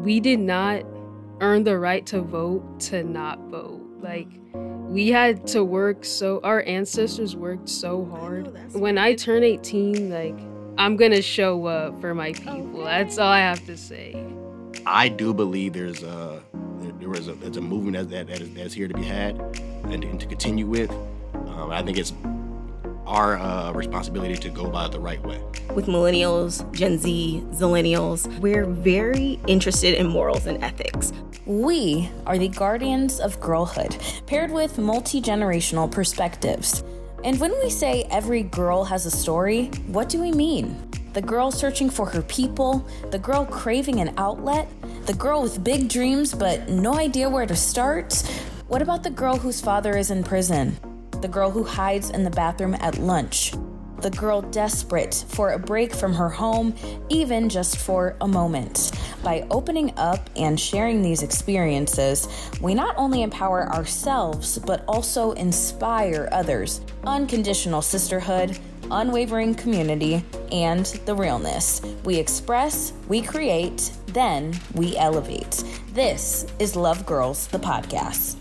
we did not earn the right to vote to not vote. Like, we had to work our ancestors worked so hard. When I turn 18, like, I'm gonna show up for my people. That's all I have to say. I do believe there's a movement that's here to be had and to continue with. I think it's our responsibility to go by it the right way. With millennials, Gen Z, zillennials, we're very interested in morals and ethics. We are the guardians of girlhood, paired with multi-generational perspectives. And when we say every girl has a story, what do we mean? The girl searching for her people, the girl craving an outlet, the girl with big dreams but no idea where to start? What about the girl whose father is in prison? The girl who hides in the bathroom at lunch? The girl desperate for a break from her home, even just for a moment. By opening up and sharing these experiences, we not only empower ourselves, but also inspire others. Unconditional sisterhood, unwavering community, and the realness. We express, we create, then we elevate. This is Love Girls, the podcast.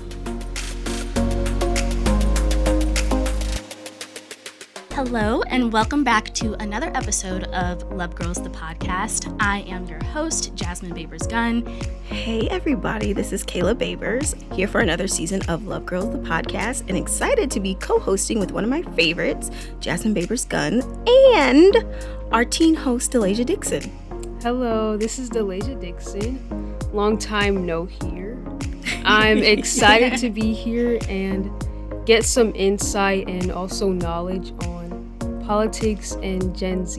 Hello, and welcome back to another episode of Love Girls, the podcast. I am your host, Jasmine Babers-Gunn. Hey everybody, this is Kayla Babers, here for another season of Love Girls, the podcast, and excited to be co-hosting with one of my favorites, Jasmine Babers-Gunn, and our teen host, Delasia Dixon. Hello, this is Delasia Dixon. Long time no here. I'm excited to be here and get some insight and also knowledge on politics and Gen Z.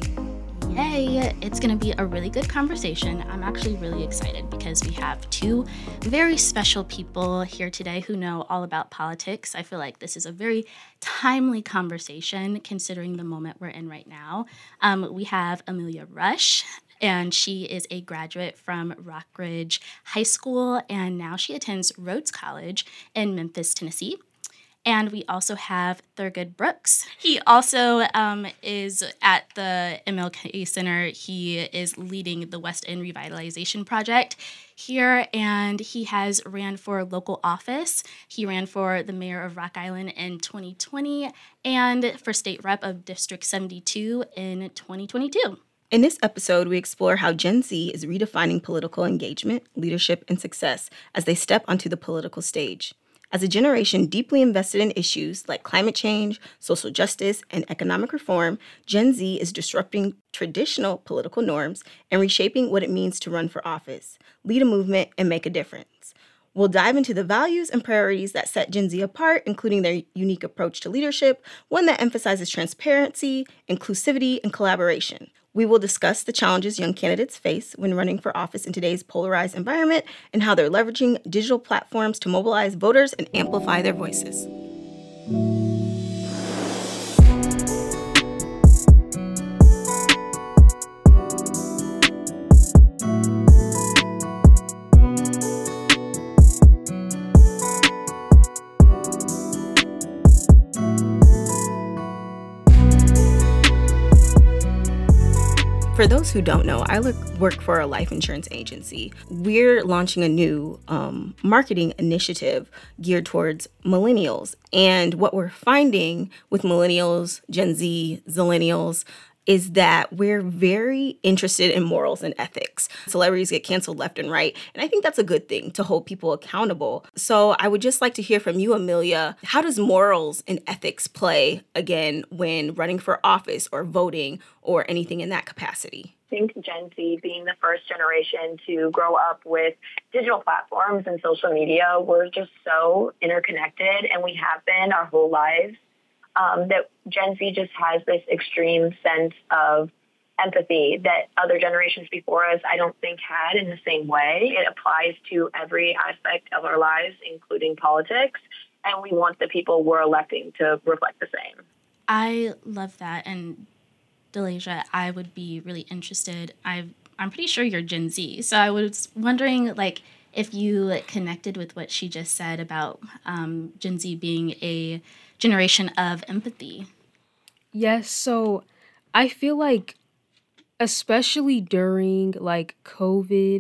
Yay! It's going to be a really good conversation. I'm actually really excited because we have two very special people here today who know all about politics. I feel like this is a very timely conversation considering the moment we're in right now. We have Amelia Rush, and she is a graduate from Rockridge High School, and now she attends Rhodes College in Memphis, Tennessee. And we also have Thurgood Brooks. He also is at the MLK Center. He is leading the West End Revitalization Project here, and he has ran for local office. He ran for the mayor of Rock Island in 2020 and for state rep of District 72 in 2022. In this episode, we explore how Gen Z is redefining political engagement, leadership, and success as they step onto the political stage. As a generation deeply invested in issues like climate change, social justice, and economic reform, Gen Z is disrupting traditional political norms and reshaping what it means to run for office, lead a movement, and make a difference. We'll dive into the values and priorities that set Gen Z apart, including their unique approach to leadership, one that emphasizes transparency, inclusivity, and collaboration. We will discuss the challenges young candidates face when running for office in today's polarized environment and how they're leveraging digital platforms to mobilize voters and amplify their voices. For those who don't know, I work for a life insurance agency. We're launching a new marketing initiative geared towards millennials. And what we're finding with millennials, Gen Z, zillennials, is that we're very interested in morals and ethics. Celebrities get canceled left and right, and I think that's a good thing to hold people accountable. So I would just like to hear from you, Amelia. How does morals and ethics play, again, when running for office or voting or anything in that capacity? I think Gen Z, being the first generation to grow up with digital platforms and social media, we're just so interconnected, and we have been our whole lives. That Gen Z just has this extreme sense of empathy that other generations before us, I don't think, had in the same way. It applies to every aspect of our lives, including politics, and we want the people we're electing to reflect the same. I love that, and Delasia, I would be really interested. I'm pretty sure you're Gen Z, so I was wondering, if you connected with what she just said about Gen Z being a generation of empathy. Yes, so I feel like, especially during COVID,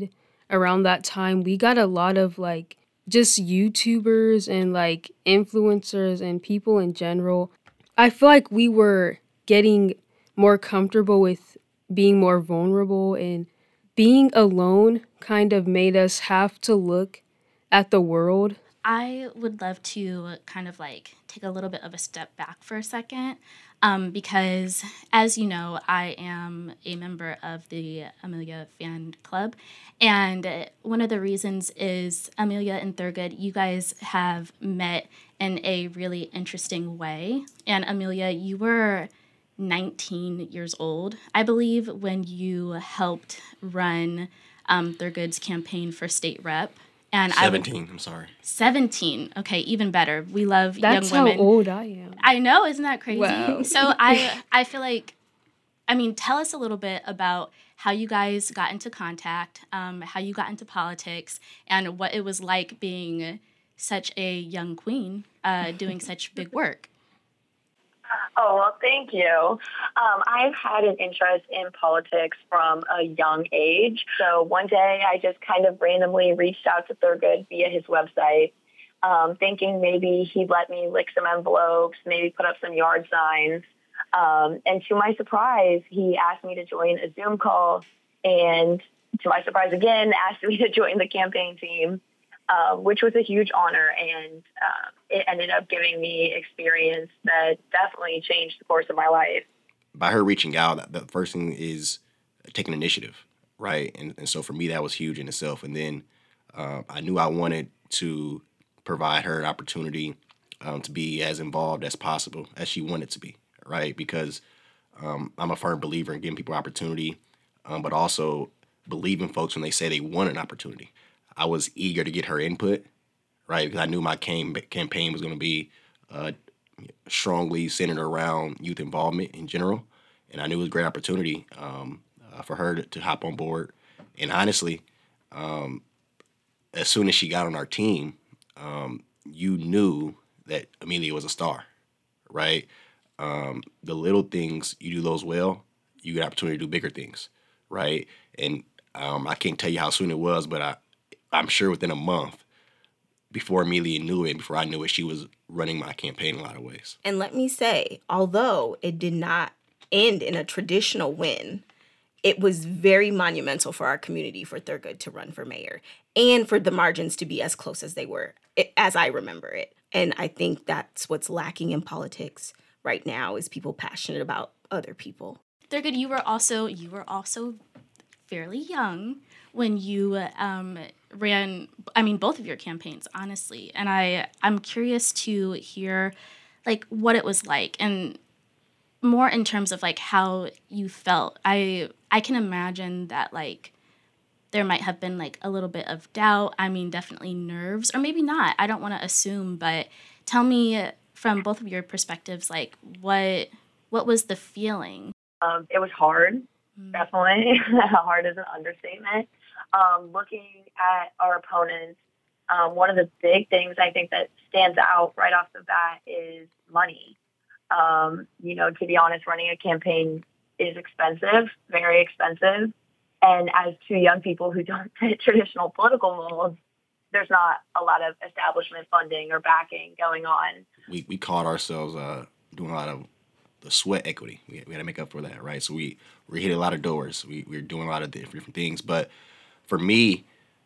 around that time, we got a lot of like just YouTubers and like influencers and people in general. I feel like we were getting more comfortable with being more vulnerable, and being alone kind of made us have to look at the world. I would love to kind of like take a little bit of a step back for a second, because as you know, I am a member of the Amelia fan club. And one of the reasons is Amelia and Thurgood, you guys have met in a really interesting way. And Amelia, you were 19 years old, I believe, when you helped run Thurgood's campaign for state rep. And 17, I'm sorry. 17. Okay, even better. We love That's young women. how old I am. I know, isn't that crazy? Wow. So I feel like, I mean, tell us a little bit about how you guys got into contact, how you got into politics, and what it was like being such a young queen doing such big work. Oh, well, thank you. I've had an interest in politics from a young age. So one day I just kind of randomly reached out to Thurgood via his website, thinking maybe he'd let me lick some envelopes, maybe put up some yard signs. And to my surprise, he asked me to join a Zoom call, and to my surprise again, asked me to join the campaign team, which was a huge honor, and it ended up giving me experience that definitely changed the course of my life. By her reaching out, the first thing is taking initiative, right? And so for me, that was huge in itself. And then I knew I wanted to provide her an opportunity to be as involved as possible as she wanted to be, right? Because I'm a firm believer in giving people opportunity, but also believing folks when they say they want an opportunity. I was eager to get her input, right? Because I knew my campaign was going to be strongly centered around youth involvement in general. And I knew it was a great opportunity for her to hop on board. And honestly, as soon as she got on our team, you knew that Amelia was a star, right? The little things, you do those well, you get an opportunity to do bigger things, right? And I can't tell you how soon it was, but I'm sure within a month, before Amelia knew it, before I knew it, she was running my campaign in a lot of ways. And let me say, although it did not end in a traditional win, it was very monumental for our community for Thurgood to run for mayor and for the margins to be as close as they were, as I remember it. And I think that's what's lacking in politics right now, is people passionate about other people. Thurgood, you were also fairly young when you ran, I mean, both of your campaigns, honestly. And I'm curious to hear, like, what it was like, and more in terms of, like, how you felt. I can imagine that, like, there might have been, like, a little bit of doubt. I mean, definitely nerves, or maybe not. I don't want to assume, but tell me from both of your perspectives, like, what was the feeling? It was hard, definitely. Hard is an understatement. Looking at our opponents, one of the big things I think that stands out right off the bat is money. To be honest, running a campaign is expensive, very expensive. And as two young people who don't fit traditional political molds, there's not a lot of establishment funding or backing going on. We caught ourselves doing a lot of the sweat equity. We had to make up for that, right? So we hit a lot of doors. We were doing a lot of different things. But for me,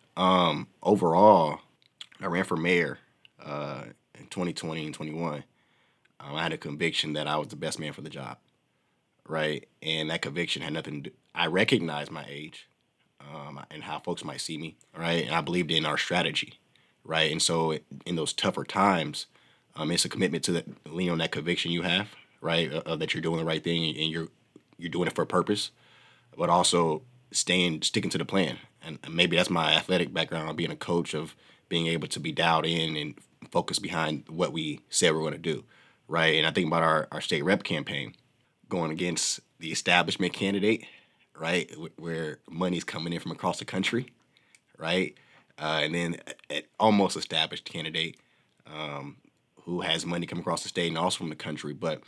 overall, I ran for mayor in 2020 and 21. I had a conviction that I was the best man for the job, right? And that conviction had nothing to do. I recognized my age and how folks might see me, right? And I believed in our strategy, right? And so in those tougher times, it's a commitment to lean on that conviction you have, right? That you're doing the right thing and you're doing it for a purpose, but also sticking to the plan. And maybe that's my athletic background on being a coach, of being able to be dialed in and focused behind what we said we're going to do, right? And I think about our state rep campaign going against the establishment candidate, right, where money's coming in from across the country, right? And then an almost established candidate who has money coming across the state and also from the country. But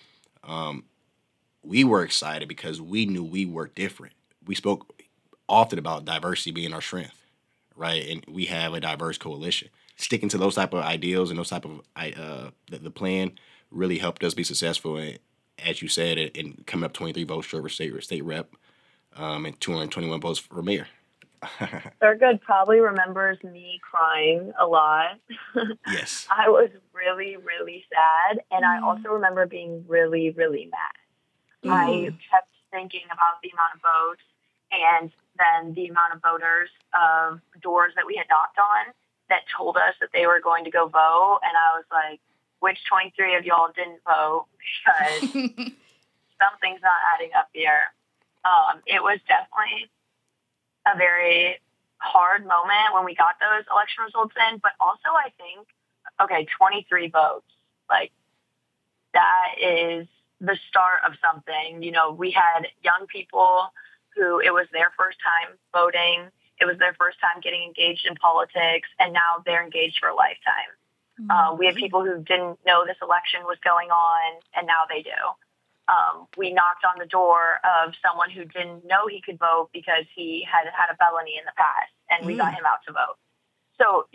we were excited because we knew we were different. We spoke often about diversity being our strength, right? And we have a diverse coalition. Sticking to those type of ideals and those type of the plan really helped us be successful. And as you said, in coming up 23 votes short for state rep, and 221 votes for mayor. Thurgood probably remembers me crying a lot. Yes. I was really, really sad. And I also remember being really, really mad. I kept thinking about the amount of votes and then the amount of voters of doors that we had knocked on that told us that they were going to go vote. And I was like, which 23 of y'all didn't vote? Because something's not adding up here. It was definitely a very hard moment when we got those election results in, but also I think, 23 votes, like that is the start of something. You know, we had young people who it was their first time voting. It was their first time getting engaged in politics, and now they're engaged for a lifetime. We had people who didn't know this election was going on, and now they do. We knocked on the door of someone who didn't know he could vote because he had had a felony in the past, and we got him out to vote. So,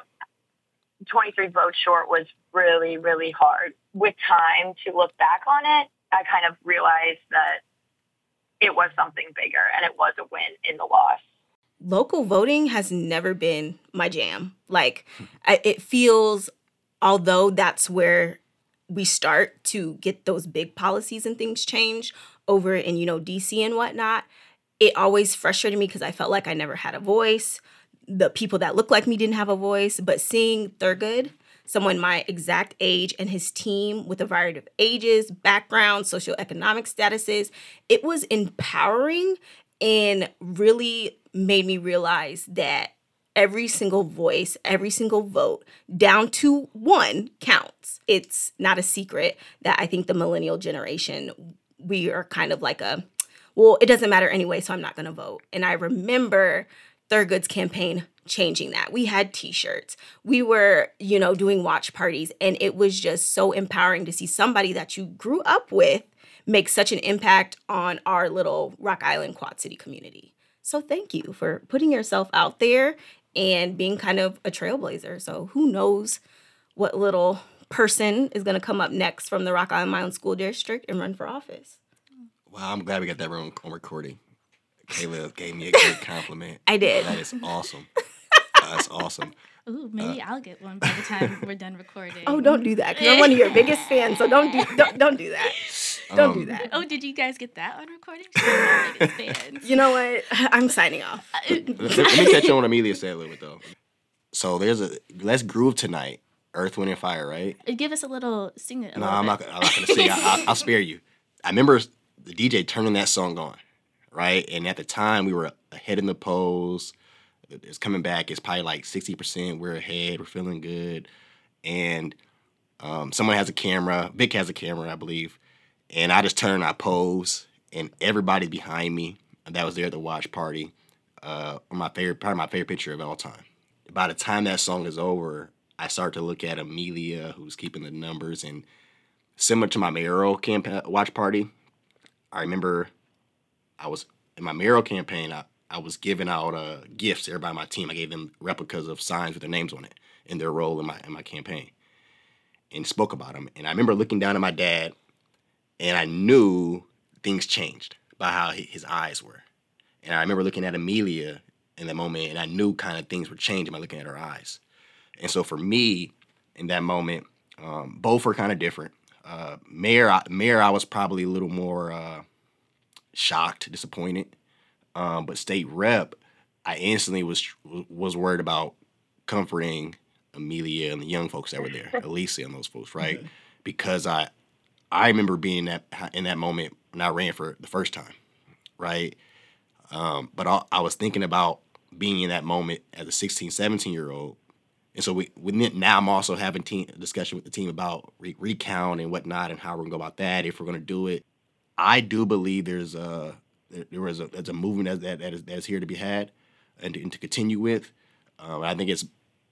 23 votes short was really, really hard. With time to look back on it, I kind of realized that it was something bigger, and it was a win in the loss. Local voting has never been my jam. Like, it feels, although that's where we start to get those big policies and things changed over in, DC and whatnot, it always frustrated me because I felt like I never had a voice. The people that looked like me didn't have a voice. But seeing Thurgood, someone my exact age, and his team with a variety of ages, backgrounds, socioeconomic statuses, it was empowering and really made me realize that every single voice, every single vote, down to one, counts. It's not a secret that I think the millennial generation, we are kind of like it doesn't matter anyway, so I'm not going to vote. And I remember Thurgood's campaign changing that. We had T-shirts. We were, doing watch parties. And it was just so empowering to see somebody that you grew up with make such an impact on our little Rock Island Quad City community. So thank you for putting yourself out there and being kind of a trailblazer. So who knows what little person is going to come up next from the Rock Island Milan School District and run for office. Wow, I'm glad we got that on recording. Kayla gave me a great compliment. I did. That is awesome. That's awesome. Ooh, maybe I'll get one by the time we're done recording. Oh, don't do that, because I'm one of your biggest fans, so don't do that. Don't do that. Oh, did you guys get that on recording? So biggest fans. You know what? I'm signing off. Let me catch you on what Amelia said a little bit, though. So let's groove tonight. Earth, Wind, and Fire, right? Give us a little, sing it. No, I'm not going to sing. I'll spare you. I remember the DJ turning that song on, right? And at the time, we were ahead in the polls. It's coming back. It's probably like 60%. We're ahead. We're feeling good. And someone has a camera. Vic has a camera, I believe. And I just turn, I pose, and everybody behind me that was there at the watch party, probably my favorite picture of all time. By the time that song is over, I start to look at Amelia, who's keeping the numbers, and similar to my mayoral campaign watch party, I remember I was in my mayoral campaign. I was giving out gifts to everybody on my team. I gave them replicas of signs with their names on it and their role in my campaign, and spoke about them. And I remember looking down at my dad, and I knew things changed by how his eyes were. And I remember looking at Amelia in that moment, and I knew kind of things were changing by looking at her eyes. And so for me, in that moment, both were kind of different. Mayor, I was probably a little more shocked, disappointed. But state rep, I instantly was worried about comforting Amelia and the young folks that were there, Alicia and those folks, right? Mm-hmm. Because I remember being in that moment when I ran for the first time, right? But I was thinking about being in that moment as a 16, 17-year-old. And so now I'm also having a discussion with the team about recount and whatnot and how we're going to go about that, if we're going to do it. I do believe there's a movement that's here to be had and to continue with. I think it's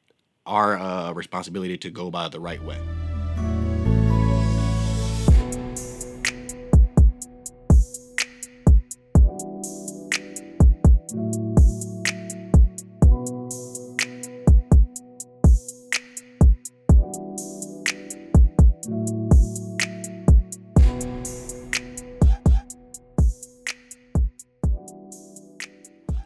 our responsibility to go by the right way.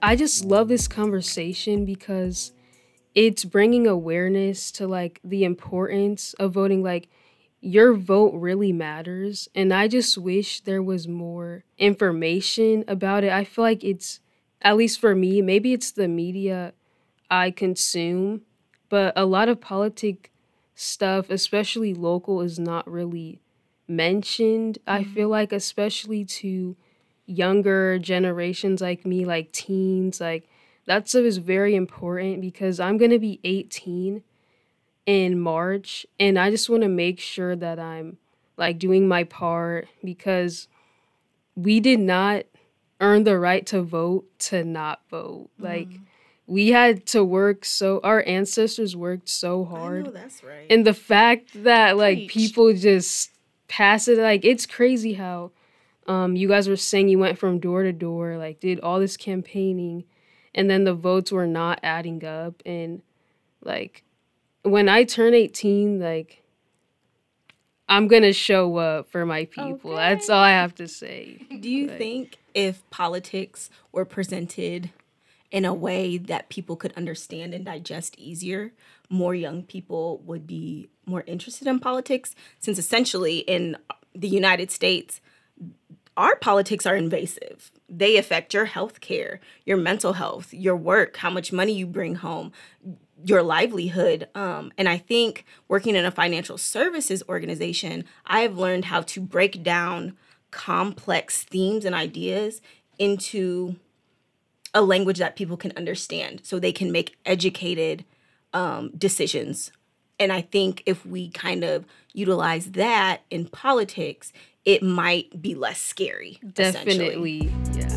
I just love this conversation because it's bringing awareness to like the importance of voting. Like, your vote really matters, and I just wish there was more information about it. I feel like it's, at least for me, maybe it's the media I consume, but a lot of politic stuff, especially local, is not really mentioned. I feel like, especially to younger generations like me, like teens, like that stuff is very important because I'm going to be 18 in March, and I just want to make sure that I'm like doing my part because we did not earn the right to vote to not vote. Like, we had to work our ancestors worked so hard. I know that's right. And the fact that like Preach. people just pass it, like, it's crazy how you guys were saying you went from door to door, like did all this campaigning, and then the votes were not adding up. And like, when I turn 18, like, I'm gonna show up for my people. Okay. That's all I have to say. Do you think if politics were presented in a way that people could understand and digest easier, more young people would be more interested in politics? Since essentially in the United States, our politics are invasive. They affect your health care, your mental health, your work, how much money you bring home, your livelihood. And I think working in a financial services organization, I have learned how to break down complex themes and ideas into a language that people can understand so they can make educated decisions. And I think if we kind of utilize that in politics, it might be less scary. Definitely, yeah.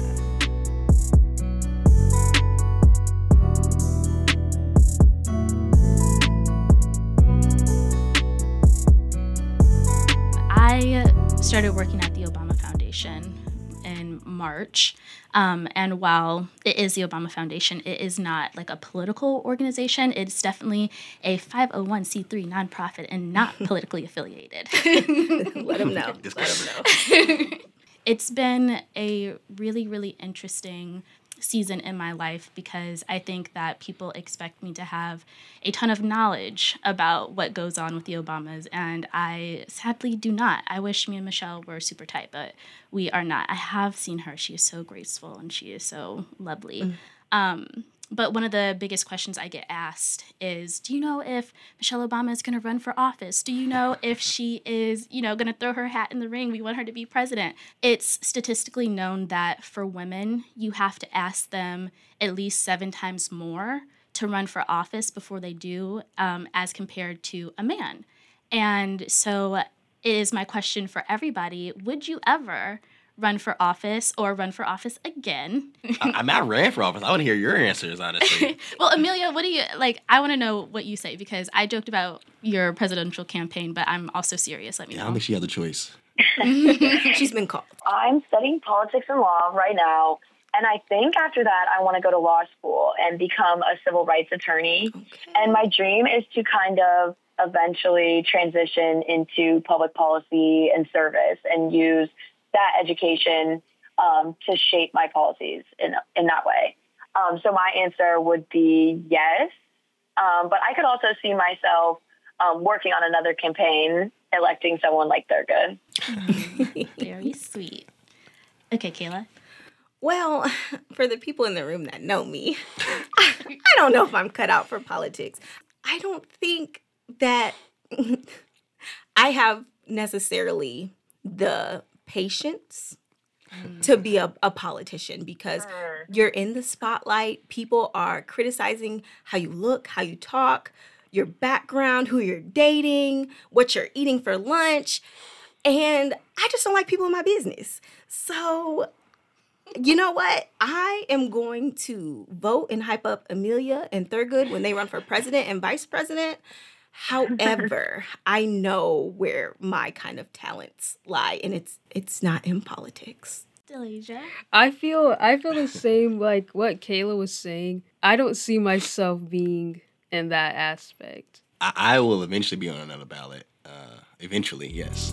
I started working at the Obama Foundation in March. And while it is the Obama Foundation, it is not like a political organization. It's definitely a 501c3 nonprofit and not politically affiliated. Let them know. Just let them know. It's been a really, really interesting season in my life because I think that people expect me to have a ton of knowledge about what goes on with the Obamas, and I sadly do not. I wish me and Michelle were super tight, but we are not. I have seen her. She is so graceful and she is so lovely. But one of the biggest questions I get asked is, do you know if Michelle Obama is going to run for office? Do you know if she is, going to throw her hat in the ring? We want her to be president. It's statistically known that for women, you have to ask them at least 7 times more to run for office before they do, as compared to a man. And so it is my question for everybody, would you ever run for office or run for office again? I'm not ran for office. I want to hear your answers, honestly. Well, Amelia, what do you, I want to know what you say because I joked about your presidential campaign, but I'm also serious. Let me know. I don't think she has a choice. She's been called. I'm studying politics and law right now, and I think after that I want to go to law school and become a civil rights attorney. Okay. And my dream is to kind of eventually transition into public policy and service and use that education to shape my policies in that way. So my answer would be yes, but I could also see myself working on another campaign, electing someone like Thurgood. Very sweet. Okay, Kayla. Well, for the people in the room that know me, I don't know if I'm cut out for politics. I don't think that I have necessarily the patience to be a politician because you're in the spotlight. People are criticizing how you look, how you talk, your background, who you're dating, what you're eating for lunch. And I just don't like people in my business. So, you know what? I am going to vote and hype up Amelia and Thurgood when they run for president and vice president. However, I know where my kind of talents lie, and it's not in politics. Delasia. I feel the same like what Kayla was saying. I don't see myself being in that aspect. I will eventually be on another ballot. Eventually, yes.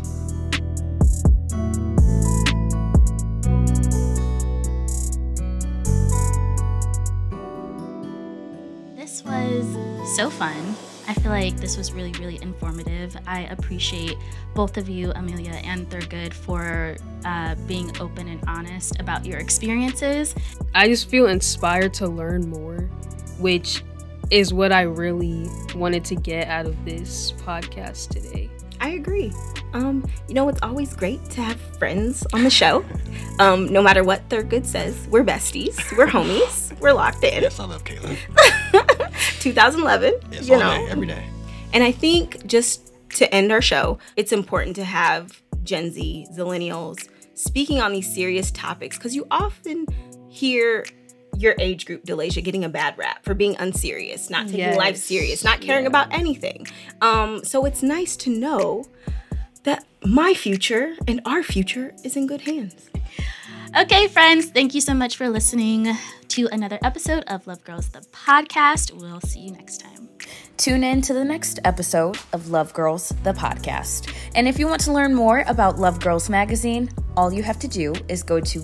This was so fun. I feel like this was really, really informative. I appreciate both of you, Amelia and Thurgood, for being open and honest about your experiences. I just feel inspired to learn more, which is what I really wanted to get out of this podcast today. I agree. It's always great to have friends on the show. No matter what Thurgood says, we're besties, we're homies, we're locked in. Yes, I love Caitlin. 2011, Yes, all day, every day. And I think just to end our show, it's important to have Gen Z, Zillennials, speaking on these serious topics, because you often hear your age group, Delaysia, getting a bad rap for being unserious, not taking life serious, not caring about anything. So it's nice to know that my future and our future is in good hands. Okay, friends, thank you so much for listening to another episode of Love Girls, the podcast. We'll see you next time. Tune in to the next episode of Love Girls, the podcast. And if you want to learn more about Love Girls Magazine, all you have to do is go to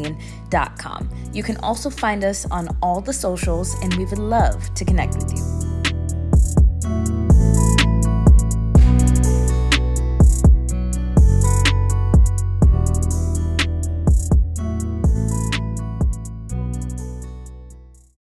lovegirlsmagazine.com. You can also find us on all the socials, and we would love to connect with you.